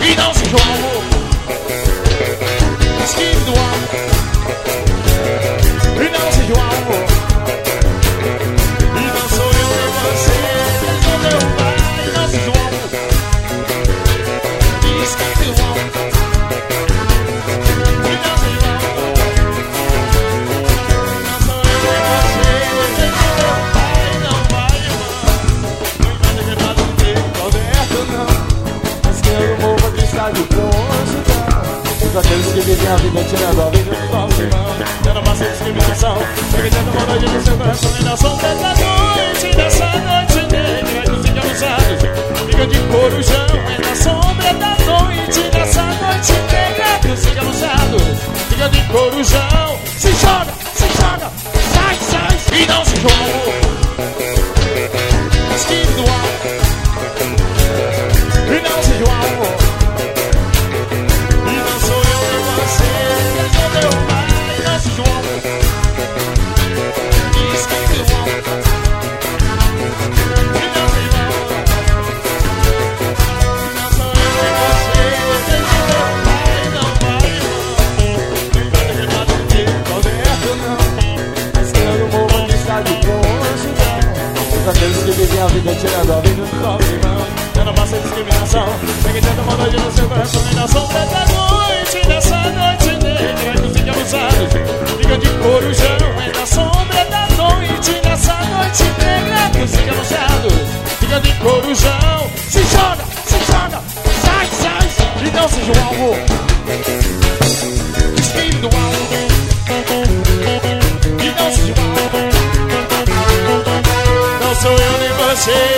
e não seja um amor. Esquive do amor e não seja um amor. E não sou eu nem você, nem sou meu pai, e não seja um amor. Esquive do amor e não seja um amor. Não sou eu nem você, nem sou meu pai, não vai, irmão. Não vai ter nada do tempo, Roberto, não. Mas quero morro de estádio bronze. Todos aqueles que vivem a vida tirando a vida dos nossos irmãos. Eu não faço discriminação, peguei tanta vontade no seu coração. E na sombra da noite, dessa noite negra dos enganusados, fica de corujão. E na sombra da noite, dessa noite negra dos enganusados, fica de corujão. Se joga, sai, sai, e não se joga. Esquive do amor e não se joga. Aqueles que vivem a vida tirando a vida do nosso irmão. Eu não faço discriminação, peguei tanta maldade no seu coração. E na sombra da noite, dessa noite negra dos enganusados, fica de corujão. E na sombra da noite, dessa noite negra dos enganusados, fica de corujão. Se joga, sai, sai, e não seja um alvo. Esquive do alvo e não seja um alvo. Não sou eu nem você,